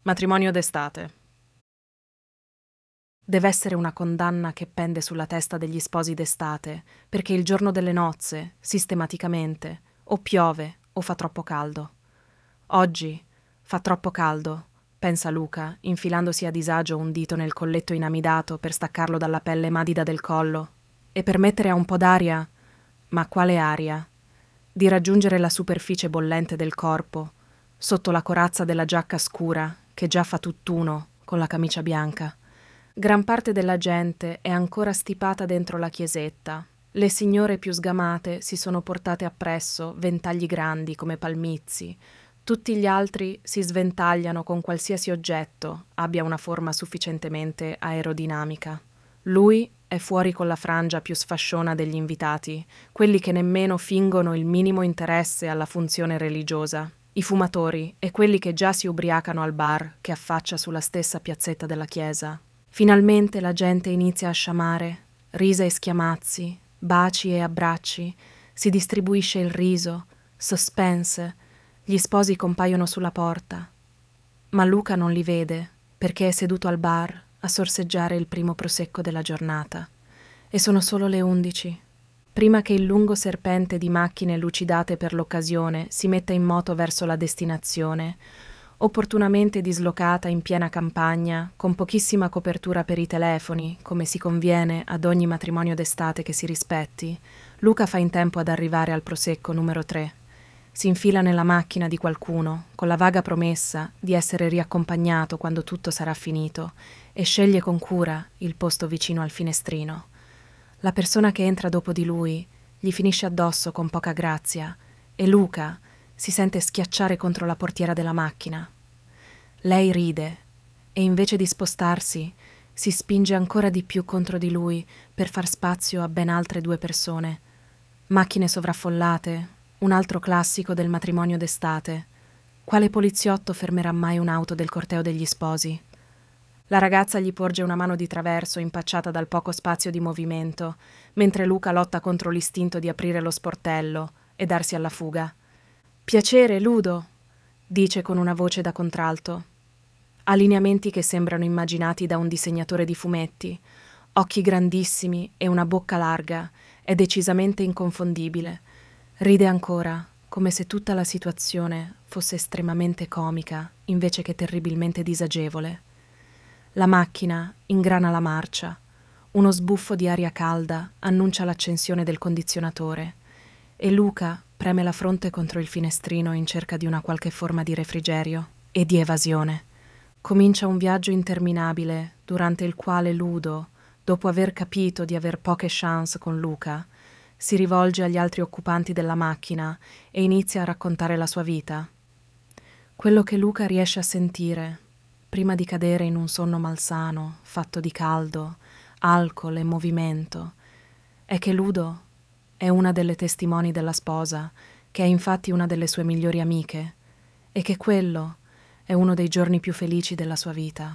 Matrimonio d'estate. Deve essere una condanna che pende sulla testa degli sposi d'estate, perché il giorno delle nozze, sistematicamente, o piove o fa troppo caldo. Oggi fa troppo caldo, pensa Luca, infilandosi a disagio un dito nel colletto inamidato per staccarlo dalla pelle madida del collo e permettere a un po' d'aria, ma quale aria, di raggiungere la superficie bollente del corpo, sotto la corazza della giacca scura che già fa tutt'uno con la camicia bianca. Gran parte della gente è ancora stipata dentro la chiesetta. Le signore più sgamate si sono portate appresso ventagli grandi come palmizi. Tutti gli altri si sventagliano con qualsiasi oggetto abbia una forma sufficientemente aerodinamica. Lui è fuori con la frangia più sfasciona degli invitati, quelli che nemmeno fingono il minimo interesse alla funzione religiosa. I fumatori e quelli che già si ubriacano al bar che affaccia sulla stessa piazzetta della chiesa. Finalmente la gente inizia a sciamare, risa e schiamazzi, baci e abbracci, si distribuisce il riso, suspense, gli sposi compaiono sulla porta. Ma Luca non li vede, perché è seduto al bar a sorseggiare il primo prosecco della giornata. E sono solo le 11. Prima che il lungo serpente di macchine lucidate per l'occasione si metta in moto verso la destinazione, opportunamente dislocata in piena campagna, con pochissima copertura per i telefoni, come si conviene ad ogni matrimonio d'estate che si rispetti, Luca fa in tempo ad arrivare al prosecco numero 3. Si infila nella macchina di qualcuno, con la vaga promessa di essere riaccompagnato quando tutto sarà finito, e sceglie con cura il posto vicino al finestrino. La persona che entra dopo di lui gli finisce addosso con poca grazia e Luca si sente schiacciare contro la portiera della macchina. Lei ride e invece di spostarsi si spinge ancora di più contro di lui per far spazio a ben altre 2 persone. Macchine sovraffollate, un altro classico del matrimonio d'estate. Quale poliziotto fermerà mai un'auto del corteo degli sposi? La ragazza gli porge una mano di traverso impacciata dal poco spazio di movimento, mentre Luca lotta contro l'istinto di aprire lo sportello e darsi alla fuga. «Piacere, Ludo», dice con una voce da contralto. Ha lineamenti che sembrano immaginati da un disegnatore di fumetti, occhi grandissimi e una bocca larga, è decisamente inconfondibile. Ride ancora, come se tutta la situazione fosse estremamente comica invece che terribilmente disagevole. La macchina ingrana la marcia. Uno sbuffo di aria calda annuncia l'accensione del condizionatore e Luca preme la fronte contro il finestrino in cerca di una qualche forma di refrigerio e di evasione. Comincia un viaggio interminabile durante il quale Ludo, dopo aver capito di aver poche chance con Luca, si rivolge agli altri occupanti della macchina e inizia a raccontare la sua vita. Quello che Luca riesce a sentire prima di cadere in un sonno malsano, fatto di caldo, alcol e movimento, è che Ludo è una delle testimoni della sposa, che è infatti una delle sue migliori amiche, e che quello è uno dei giorni più felici della sua vita.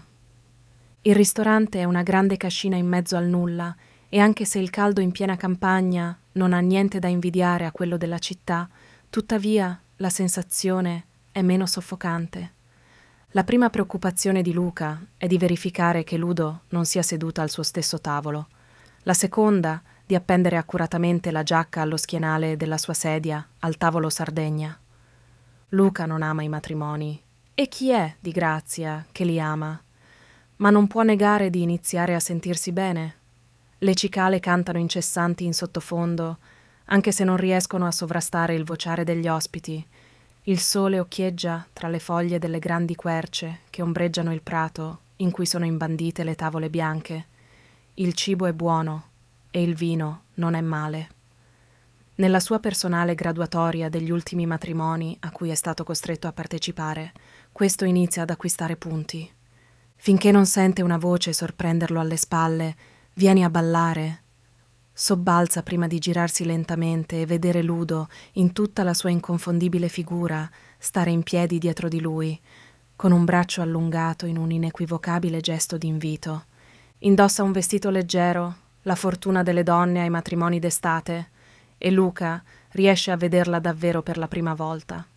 Il ristorante è una grande cascina in mezzo al nulla, e anche se il caldo in piena campagna non ha niente da invidiare a quello della città, tuttavia la sensazione è meno soffocante. La prima preoccupazione di Luca è di verificare che Ludo non sia seduta al suo stesso tavolo. La seconda, di appendere accuratamente la giacca allo schienale della sua sedia al tavolo Sardegna. Luca non ama i matrimoni. E chi è, di grazia, che li ama? Ma non può negare di iniziare a sentirsi bene. Le cicale cantano incessanti in sottofondo, anche se non riescono a sovrastare il vociare degli ospiti. Il sole occhieggia tra le foglie delle grandi querce che ombreggiano il prato in cui sono imbandite le tavole bianche. Il cibo è buono e il vino non è male. Nella sua personale graduatoria degli ultimi matrimoni a cui è stato costretto a partecipare, questo inizia ad acquistare punti. Finché non sente una voce sorprenderlo alle spalle, «Vieni a ballare», sobbalza prima di girarsi lentamente e vedere Ludo, in tutta la sua inconfondibile figura, stare in piedi dietro di lui, con un braccio allungato in un inequivocabile gesto d'invito. Indossa un vestito leggero, la fortuna delle donne ai matrimoni d'estate, e Luca riesce a vederla davvero per la prima volta.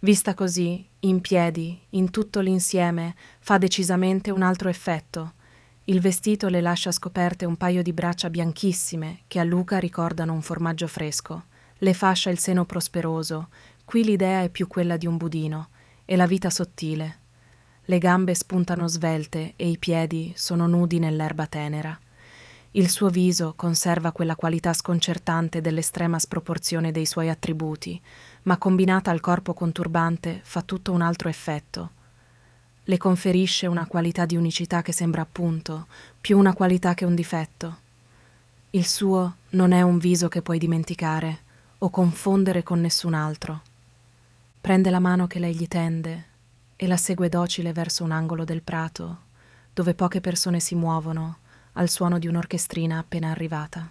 Vista così, in piedi, in tutto l'insieme, fa decisamente un altro effetto. Il vestito le lascia scoperte un paio di braccia bianchissime che a Luca ricordano un formaggio fresco. Le fascia il seno prosperoso, qui l'idea è più quella di un budino, e la vita sottile. Le gambe spuntano svelte e i piedi sono nudi nell'erba tenera. Il suo viso conserva quella qualità sconcertante dell'estrema sproporzione dei suoi attributi, ma combinata al corpo conturbante fa tutto un altro effetto. Le conferisce una qualità di unicità che sembra appunto più una qualità che un difetto. Il suo non è un viso che puoi dimenticare o confondere con nessun altro. Prende la mano che lei gli tende e la segue docile verso un angolo del prato, dove poche persone si muovono al suono di un'orchestrina appena arrivata.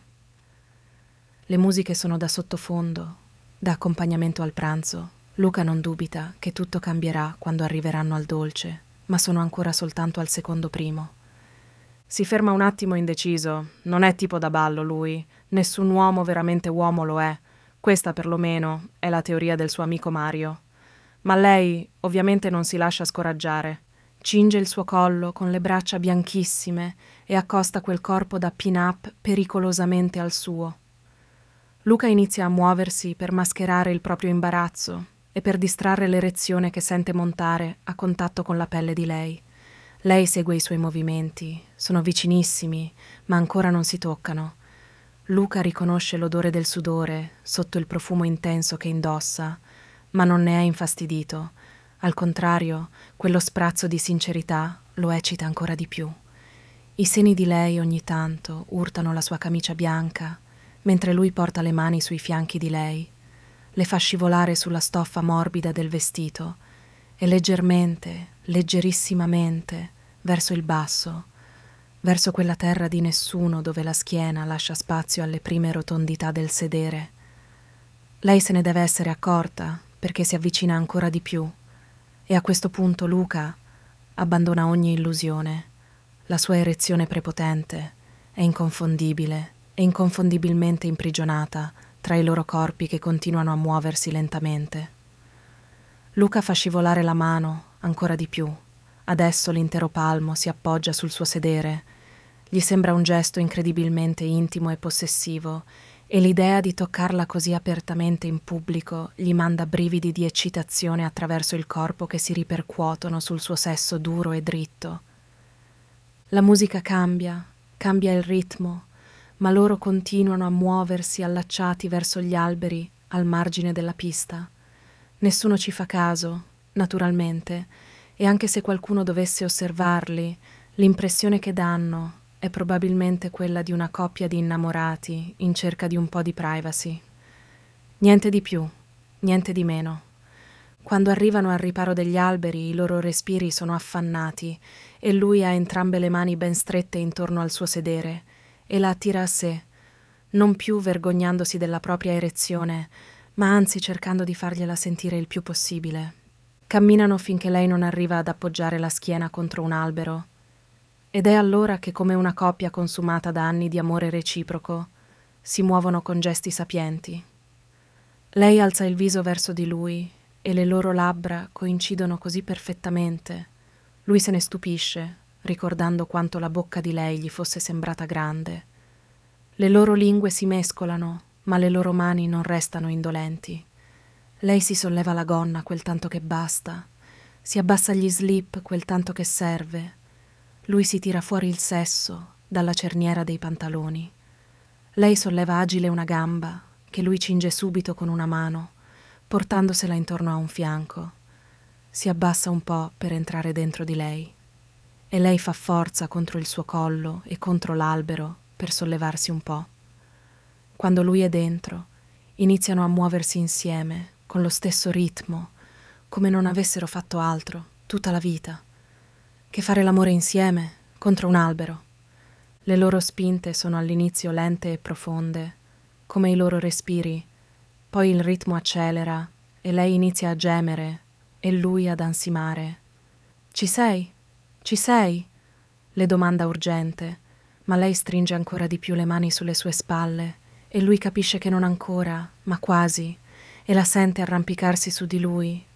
Le musiche sono da sottofondo, da accompagnamento al pranzo. Luca non dubita che tutto cambierà quando arriveranno al dolce, ma sono ancora soltanto al secondo primo. Si ferma un attimo indeciso. Non è tipo da ballo lui, nessun uomo veramente uomo lo è. Questa perlomeno è la teoria del suo amico Mario. Ma lei ovviamente non si lascia scoraggiare. Cinge il suo collo con le braccia bianchissime e accosta quel corpo da pin-up pericolosamente al suo. Luca inizia a muoversi per mascherare il proprio imbarazzo e per distrarre l'erezione che sente montare a contatto con la pelle di lei. Lei segue i suoi movimenti, sono vicinissimi, ma ancora non si toccano. Luca riconosce l'odore del sudore sotto il profumo intenso che indossa, ma non ne è infastidito. Al contrario, quello sprazzo di sincerità lo eccita ancora di più. I seni di lei ogni tanto urtano la sua camicia bianca, mentre lui porta le mani sui fianchi di lei, le fa scivolare sulla stoffa morbida del vestito e leggermente, leggerissimamente, verso il basso, verso quella terra di nessuno dove la schiena lascia spazio alle prime rotondità del sedere. Lei se ne deve essere accorta perché si avvicina ancora di più e a questo punto Luca abbandona ogni illusione. La sua erezione prepotente è inconfondibile e inconfondibilmente imprigionata tra i loro corpi che continuano a muoversi lentamente. Luca fa scivolare la mano ancora di più. Adesso l'intero palmo si appoggia sul suo sedere. Gli sembra un gesto incredibilmente intimo e possessivo e l'idea di toccarla così apertamente in pubblico gli manda brividi di eccitazione attraverso il corpo che si ripercuotono sul suo sesso duro e dritto. La musica cambia il ritmo, ma loro continuano a muoversi allacciati verso gli alberi al margine della pista. Nessuno ci fa caso, naturalmente, e anche se qualcuno dovesse osservarli, l'impressione che danno è probabilmente quella di una coppia di innamorati in cerca di un po' di privacy. Niente di più, niente di meno. Quando arrivano al riparo degli alberi, i loro respiri sono affannati e lui ha entrambe le mani ben strette intorno al suo sedere e la attira a sé, non più vergognandosi della propria erezione, ma anzi cercando di fargliela sentire il più possibile. Camminano finché lei non arriva ad appoggiare la schiena contro un albero. Ed è allora che, come una coppia consumata da anni di amore reciproco, si muovono con gesti sapienti. Lei alza il viso verso di lui e le loro labbra coincidono così perfettamente. Lui se ne stupisce, ricordando quanto la bocca di lei gli fosse sembrata grande. Le loro lingue si mescolano, ma le loro mani non restano indolenti. Lei si solleva la gonna quel tanto che basta, si abbassa gli slip quel tanto che serve. Lui si tira fuori il sesso dalla cerniera dei pantaloni. Lei solleva agile una gamba, che lui cinge subito con una mano, portandosela intorno a un fianco. Si abbassa un po' per entrare dentro di lei. E lei fa forza contro il suo collo e contro l'albero per sollevarsi un po'. Quando lui è dentro, iniziano a muoversi insieme, con lo stesso ritmo, come non avessero fatto altro tutta la vita. Che fare l'amore insieme contro un albero. Le loro spinte sono all'inizio lente e profonde, come i loro respiri, poi il ritmo accelera e lei inizia a gemere e lui ad ansimare. Ci sei? Ci sei? Le domanda urgente, ma lei stringe ancora di più le mani sulle sue spalle e lui capisce che non ancora, ma quasi, e la sente arrampicarsi su di lui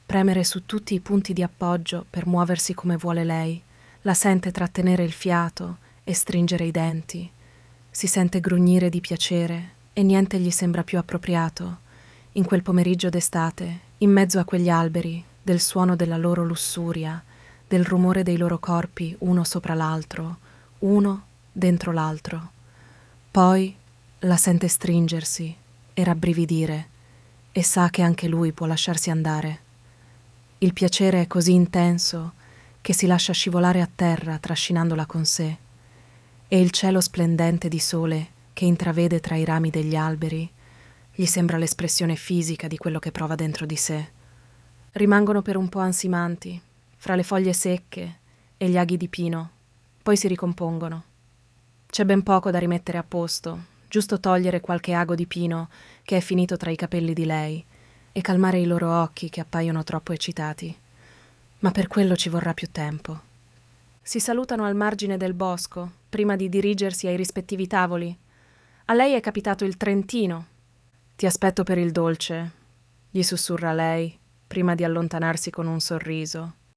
premere su tutti i punti di appoggio per muoversi come vuole lei, la sente trattenere il fiato e stringere i denti, si sente grugnire di piacere e niente gli sembra più appropriato, in quel pomeriggio d'estate, in mezzo a quegli alberi, del suono della loro lussuria, del rumore dei loro corpi uno sopra l'altro, uno dentro l'altro. Poi la sente stringersi e rabbrividire e sa che anche lui può lasciarsi andare. Il piacere è così intenso che si lascia scivolare a terra trascinandola con sé, e il cielo splendente di sole che intravede tra i rami degli alberi gli sembra l'espressione fisica di quello che prova dentro di sé. Rimangono per un po' ansimanti, fra le foglie secche e gli aghi di pino, poi si ricompongono. C'è ben poco da rimettere a posto, giusto togliere qualche ago di pino che è finito tra i capelli di lei e calmare i loro occhi che appaiono troppo eccitati. Ma per quello ci vorrà più tempo. Si salutano al margine del bosco, prima di dirigersi ai rispettivi tavoli. A lei è capitato il Trentino. «Ti aspetto per il dolce», gli sussurra lei, prima di allontanarsi con un sorriso.